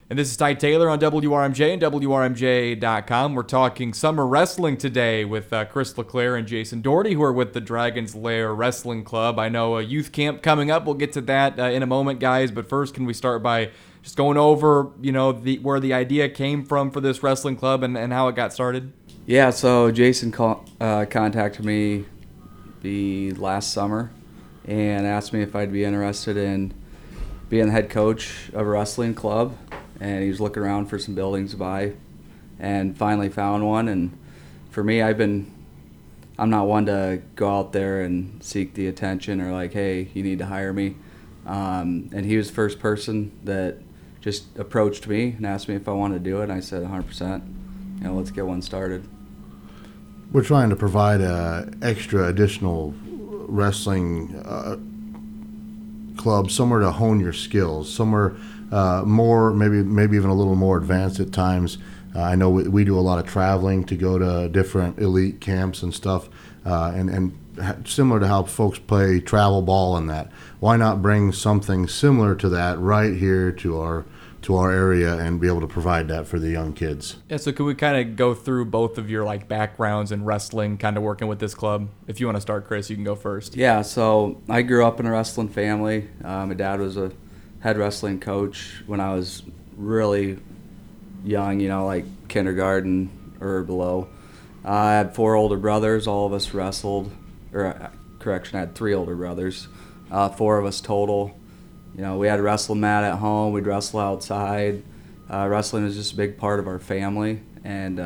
And this is Ty Taylor on WRMJ and WRMJ.com. We're talking summer wrestling today with Chris LeClaire and Jason Doherty, who are with the Dragon's Lair Wrestling Club. I know a youth camp coming up. We'll get to that in a moment, guys. But first, can we start by just going over, where the idea came from for this wrestling club and how it got started? Yeah, so Jason contacted me the last summer and asked me if I'd be interested in being the head coach of a wrestling club. And he was looking around for some buildings to buy and finally found one. And for me, I'm not one to go out there and seek the attention or like, hey, you need to hire me. And he was the first person that just approached me and asked me if I wanted to do it. And I said 100%, let's get one started. We're trying to provide extra additional wrestling club, somewhere to hone your skills, somewhere more, maybe even a little more advanced at times. I know we do a lot of traveling to go to different elite camps and stuff, and similar to how folks play travel ball and that. Why not bring something similar to that right here to our area and be able to provide that for the young kids? Yeah, so can we kind of go through both of your backgrounds in wrestling, kind of working with this club? If you want to start, Chris, you can go first. Yeah, so I grew up in a wrestling family. My dad was a head wrestling coach when I was really young, like kindergarten or below. I had 4 older brothers. All of us wrestled. I had 3 older brothers. 4 of us total. We had a wrestling mat at home. We'd wrestle outside. Wrestling was just a big part of our family. And,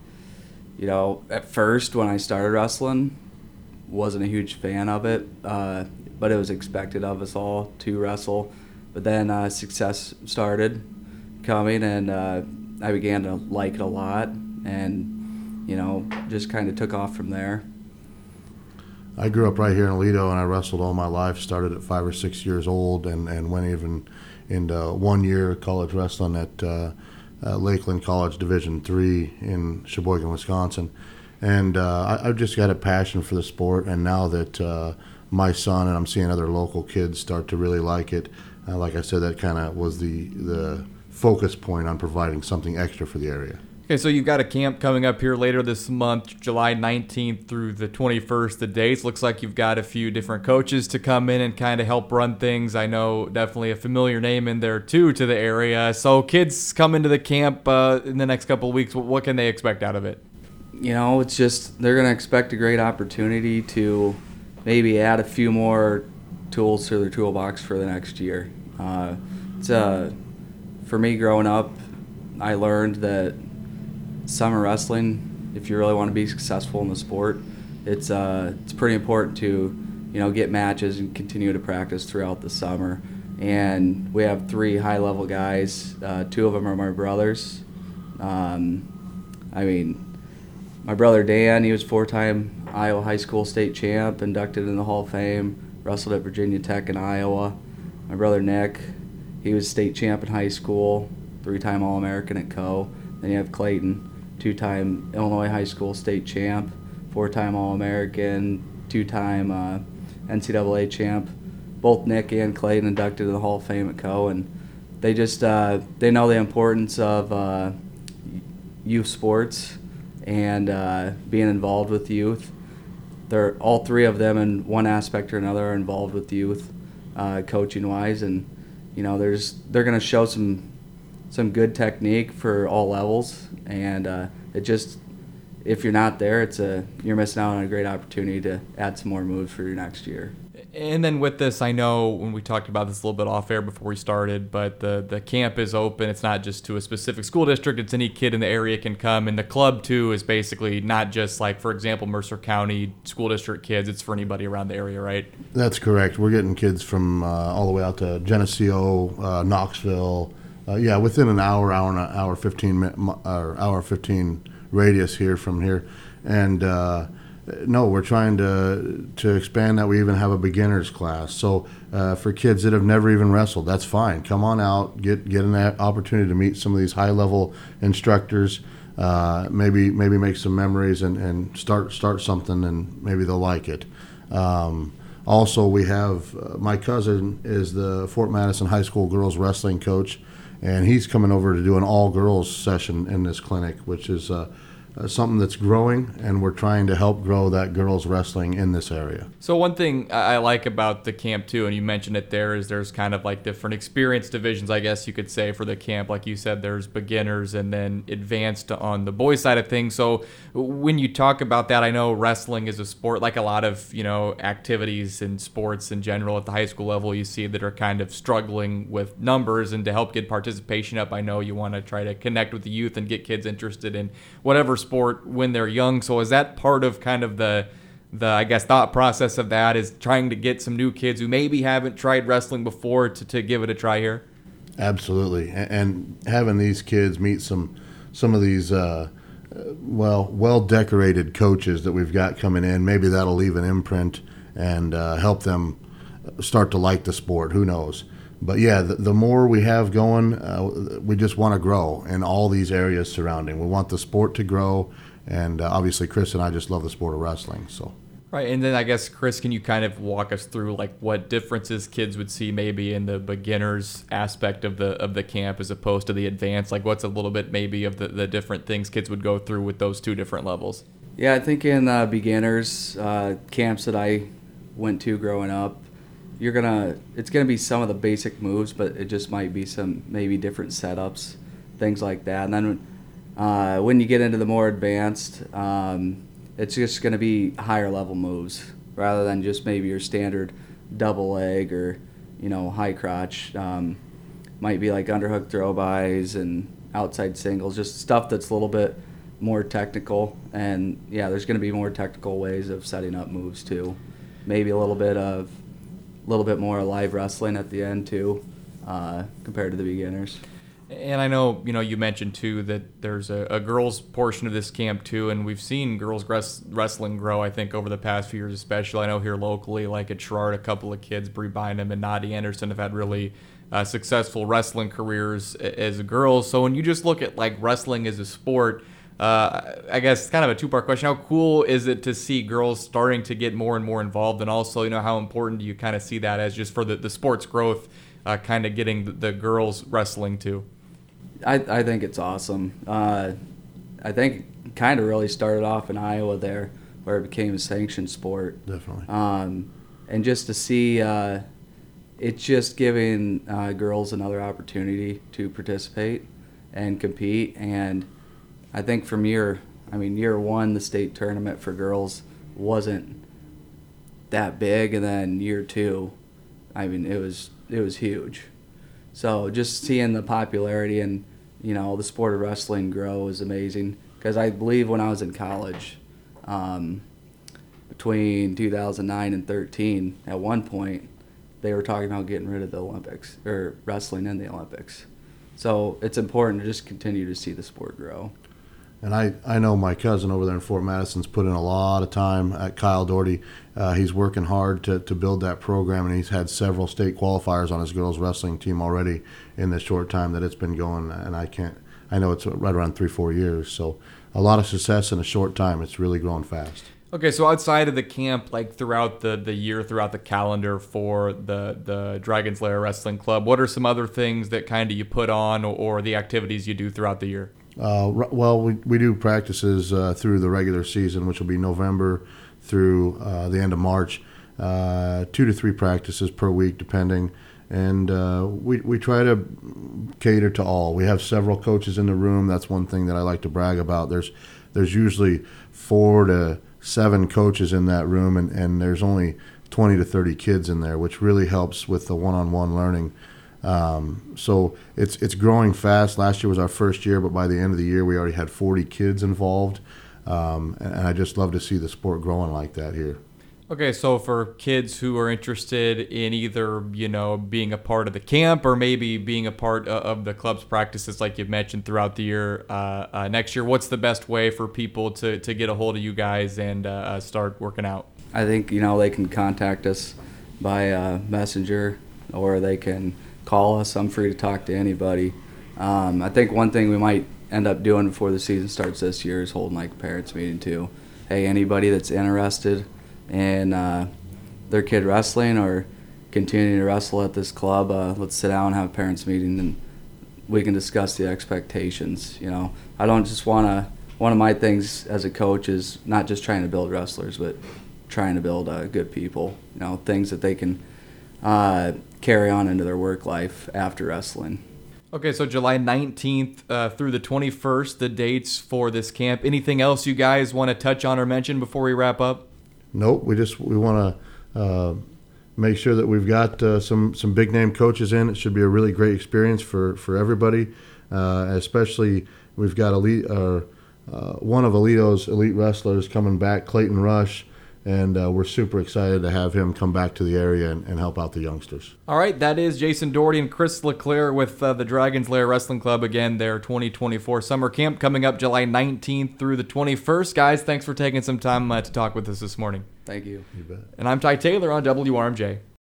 at first when I started wrestling, wasn't a huge fan of it, but it was expected of us all to wrestle. But then success started coming, and I began to like it a lot, and, just kind of took off from there. I grew up right here in Aledo, and I wrestled all my life. Started at 5 or 6 years old, and went even into 1 year college wrestling at Lakeland College Division III in Sheboygan, Wisconsin. And I've just got a passion for the sport, and now that my son and I'm seeing other local kids start to really like it, like I said, that kind of was the focus point on providing something extra for the area. Okay, so you've got a camp coming up here later this month, July 19th through the 21st, the dates. Looks like you've got a few different coaches to come in and kind of help run things. I know definitely a familiar name in there, too, to the area. So kids come into the camp in the next couple of weeks. What can they expect out of it? It's just they're going to expect a great opportunity to maybe add a few more tools to their toolbox for the next year. For me growing up, I learned that summer wrestling, if you really want to be successful in the sport, it's pretty important to get matches and continue to practice throughout the summer. And we have 3 high-level guys. 2 of them are my brothers. My brother Dan, he was 4-time Iowa High School state champ, inducted in the Hall of Fame, wrestled at Virginia Tech in Iowa. My brother Nick, he was state champ in high school, 3-time All-American at Co. Then you have Clayton, 2-time Illinois High School state champ, 4-time All-American, 2-time NCAA champ. Both Nick and Clayton inducted in the Hall of Fame at Co. And they just they know the importance of youth sports and being involved with youth. They're all 3 of them in one aspect or another are involved with youth, coaching wise, and they're going to show some good technique for all levels, and if you're not there, you're missing out on a great opportunity to add some more moves for your next year. And then with this, I know when we talked about this a little bit off air before we started, but the camp is open. It's not just to a specific school district. It's any kid in the area can come. And the club, too, is basically not just for example, Mercer County school district kids. It's for anybody around the area, right? That's correct. We're getting kids from all the way out to Geneseo, Knoxville. Within an hour 15 radius here from here. And no, we're trying to expand that. We even have a beginners class. So for kids that have never even wrestled, that's fine. Come on out, get an opportunity to meet some of these high-level instructors, maybe make some memories and start something, and maybe they'll like it. Also, we have my cousin is the Fort Madison High School girls wrestling coach, and he's coming over to do an all-girls session in this clinic, which is something that's growing, and we're trying to help grow that girls wrestling in this area. So one thing I like about the camp too, and you mentioned it there, is there's kind of like different experience divisions, I guess you could say, for the camp. Like you said, there's beginners and then advanced on the boys side of things. So when you talk about that, I know wrestling is a sport, like a lot of, activities and sports in general at the high school level, you see that are kind of struggling with numbers, and to help get participation up, I know you want to try to connect with the youth and get kids interested in whatever sport when they're young. So is that part of kind of the I guess thought process of that, is trying to get some new kids who maybe haven't tried wrestling before to give it a try here? Absolutely, and having these kids meet some of these well decorated coaches that we've got coming in, maybe that'll leave an imprint and help them start to like the sport. Who knows? But yeah, the more we have going, we just want to grow in all these areas surrounding. We want the sport to grow, and obviously Chris and I just love the sport of wrestling. So. Right, and then I guess, Chris, can you kind of walk us through like what differences kids would see maybe in the beginners aspect of the camp as opposed to the advanced? Like what's a little bit maybe of the different things kids would go through with those two different levels? Yeah, I think in beginners camps that I went to growing up, it's gonna be some of the basic moves, but it just might be some maybe different setups, things like that. And then when you get into the more advanced, it's just gonna be higher level moves rather than just maybe your standard double leg or high crotch. Might be like underhook throw-bys and outside singles, just stuff that's a little bit more technical. And yeah, there's gonna be more technical ways of setting up moves too. Maybe a little bit more live wrestling at the end too, compared to the beginners. And I know, you mentioned too that there's a girls portion of this camp too, and we've seen girls wrestling grow, I think, over the past few years especially. I know here locally, like at Sherrard, a couple of kids, Bree Bynum and Nadia Anderson, have had really successful wrestling careers as girls. So when you just look at like wrestling as a sport, I guess it's kind of a two-part question. How cool is it to see girls starting to get more and more involved? And also, how important do you kind of see that as just for the sport's growth, kind of getting the girls wrestling too? I think it's awesome. I think kind of really started off in Iowa there, where it became a sanctioned sport. Definitely. And just to see, it's just giving girls another opportunity to participate and compete. And I think from year one, the state tournament for girls wasn't that big, and then year two, it was huge. So just seeing the popularity and the sport of wrestling grow is amazing. Because I believe when I was in college, between 2009 and 13, at one point, they were talking about getting rid of the Olympics, or wrestling in the Olympics. So it's important to just continue to see the sport grow. And I know my cousin over there in Fort Madison's put in a lot of time at Kyle Doherty. He's working hard to build that program, and he's had several state qualifiers on his girls wrestling team already in the short time that it's been going. And I know it's right around 3-4 years. So a lot of success in a short time. It's really growing fast. Okay, so outside of the camp, like throughout the year, throughout the calendar for the Dragon's Lair Wrestling Club, what are some other things that kind of you put on, or the activities you do throughout the year? Well, we do practices through the regular season, which will be November through the end of March, 2 to 3 practices per week, depending. And we try to cater to all. We have several coaches in the room. That's one thing that I like to brag about. There's usually 4 to 7 coaches in that room, and there's only 20 to 30 kids in there, which really helps with the one-on-one learning. So it's growing fast. Last year was our first year, but by the end of the year, we already had 40 kids involved. And I just love to see the sport growing like that here. Okay, so for kids who are interested in either, being a part of the camp or maybe being a part of the club's practices like you've mentioned throughout the year, next year, what's the best way for people to get a hold of you guys and start working out? I think, they can contact us by messenger, or they can call us. I'm free to talk to anybody. I think one thing we might end up doing before the season starts this year is holding like a parents meeting too. Hey, anybody that's interested in their kid wrestling or continuing to wrestle at this club, let's sit down and have a parents meeting and we can discuss the expectations. You know, I don't just want to. One of my things as a coach is not just trying to build wrestlers, but trying to build good people. You know, things that they can carry on into their work life after wrestling. Okay, so July 19th through the 21st, the dates for this camp. Anything else you guys want to touch on or mention before we wrap up? Nope. We want to make sure that we've got some big name coaches in. It should be a really great experience for everybody, especially we've got one of Alito's elite wrestlers coming back, Clayton Rush. And we're super excited to have him come back to the area and help out the youngsters. All right, that is Jason Doherty and Chris LeClaire with the Dragon's Lair Wrestling Club. Again, their 2024 summer camp coming up July 19th through the 21st. Guys, thanks for taking some time to talk with us this morning. Thank you. You bet. And I'm Ty Taylor on WRMJ.